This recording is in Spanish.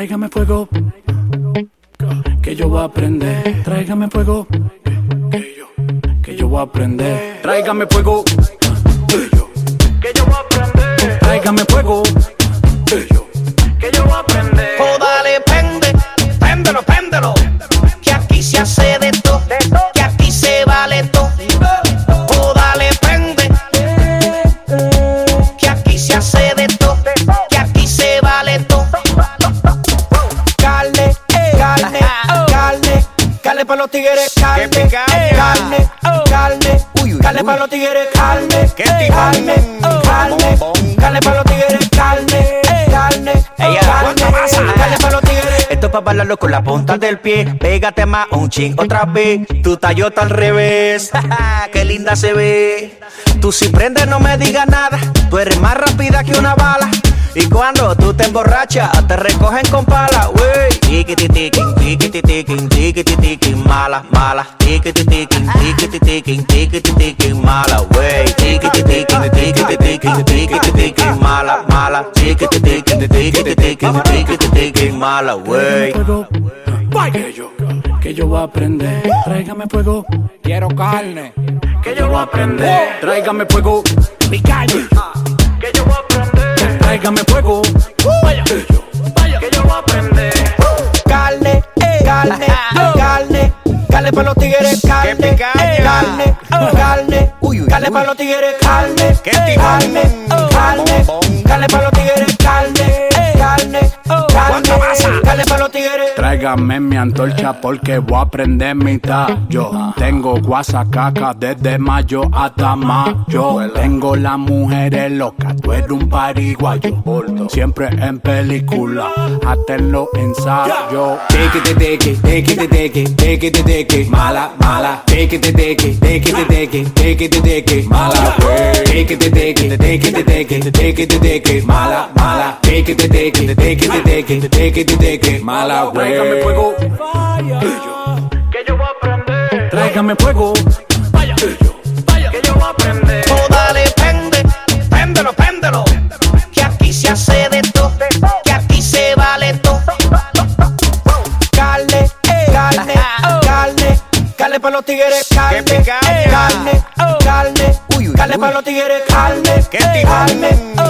Tráigame fuego, que yo voy a aprender. Tráigame fuego, que yo voy a aprender. Tráigame fuego, que yo voy a aprender. Tráigame fuego, que yo voy a aprender. Oh, dale, péndelo, que aquí se hace de todo, que aquí se vale todo. Oh, dale, prende, que aquí se hace de todo, que aquí se vale todo. Carne, carne pa' los tigres, carne, carne pa' los tigres, carne, carne pa' los tigres, carne, carne pa' los tigres. Esto es pa' bailarlo con la punta del pie. Pégate más un ching otra vez. Tu tallota al revés. Qué linda se ve. Tú si prendes no me digas nada. Tú eres más rápida que una bala. Y cuando tú te emborrachas, te recogen con pala, wey. Tiquititiquin, tiquititiquin, tiquititiquin, mala, mala. Tiquititiquin, tiquititiquin, tiquititiquin, mala, wey. Tiquititiquin, tiquititiquin, tiquititiquin, mala, mala. Tiquititiquin, tiquititiquin, tiquititiquin, mala, wey. Que yo voy a aprender. Tráigame fuego, Quiero carne. que yo voy a aprender. Tráigame fuego, Mi calle. que yo voy a aprender. Tráigame fuego, que yo voy a aprender. Carne, carne pa' los tigres, carne, carne pa' los tigres, carne, carne pa' los tigres, carne, carne pa' los tigres. Tráigame mi antorcha porque voy a prender mitad. Yo tengo guasacaca desde mayo hasta mayo. Tengo las mujeres locas, tú eres un pariguayo. Siempre en película, hasta en los ensayos. Tiki, mala, mala. Tiki, mala, wey. Tiki, mala, mala. Tiki, mala, wey. Tráigame fuego, que yo voy a aprender. Tráigame fuego, que yo voy a aprender. Oh, dale, péndelo, que aquí se hace de todo, que aquí se vale todo. Carne, carne pa' los tigres, carne, carne pa' los tigres, carne,